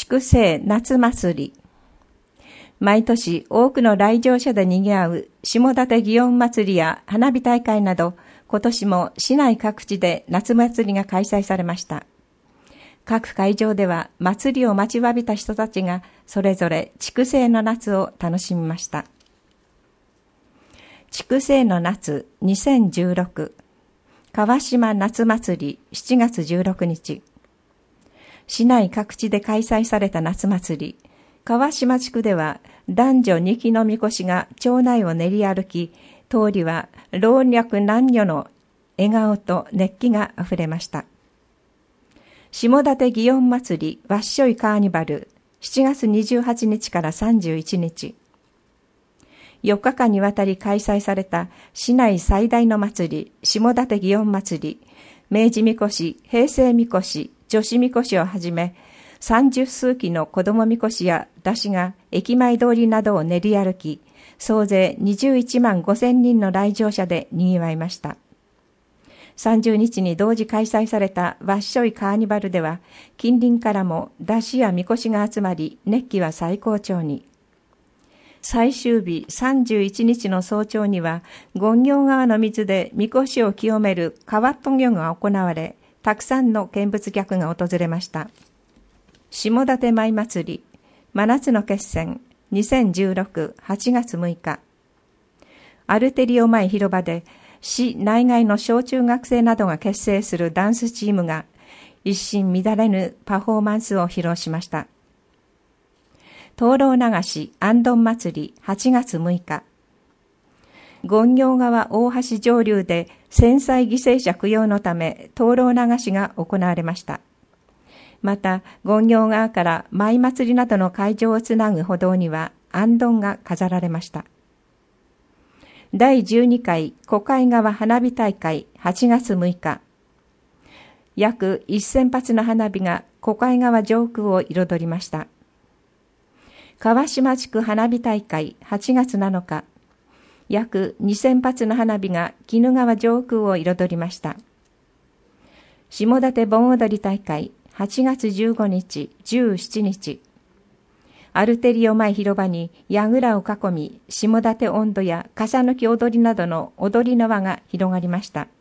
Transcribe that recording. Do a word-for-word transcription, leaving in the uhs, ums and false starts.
筑西夏祭り。毎年多くの来場者で賑わう下館祇園祭りや花火大会など、今年も市内各地で夏祭りが開催されました。各会場では祭りを待ちわびた人たちがそれぞれ筑西の夏を楽しみました。筑西の夏にせんじゅうろく川島夏祭りしちがつじゅうろくにち。市内各地で開催された夏祭り。川島地区では男女にきのみこしが町内を練り歩き、通りは老若男女の笑顔と熱気があふれました。下館祇園祭りわっしょいカーニバルしちがつにじゅうはちにちからさんじゅういちにち。よっかかんにわたり開催された市内最大の祭り、下館祇園祭り、明治みこし、平成みこし、女子みこしをはじめ、三十数基の子供みこしや山車が駅前通りなどを練り歩き、総勢にじゅういちまんごせんにんの来場者で賑わいました。さんじゅうにちに同時開催されたわっしょいカーニバルでは、近隣からも山車やみこしが集まり、熱気は最高潮に。最終日さんじゅういちにちの早朝には、権行川の水でみこしを清める川渡御が行われ、たくさんの見物客が訪れました。下館舞祭り、真夏の決戦にせんじゅうろくはちがつむいか。アルテリオ前広場で、市内外の小中学生などが結成するダンスチームが、一心乱れぬパフォーマンスを披露しました。灯籠流しあんどん祭りはちがつむいか。権行川大橋上流で戦災犠牲者供養のため灯籠流しが行われました。また、権行川から舞祭りなどの会場をつなぐ歩道にはあんどんが飾られました。だいじゅうにかい小海川花火大会はちがつむいか。約せんぱつの花火が小海川上空を彩りました。川島地区花火大会はちがつなのか。約にせんぱつの花火が鬼怒川上空を彩りました。下館盆踊り大会はちがつじゅうごにち、じゅうしちにち。アルテリオ前広場に櫓を囲み、下館音頭や傘抜き踊りなどの踊りの輪が広がりました。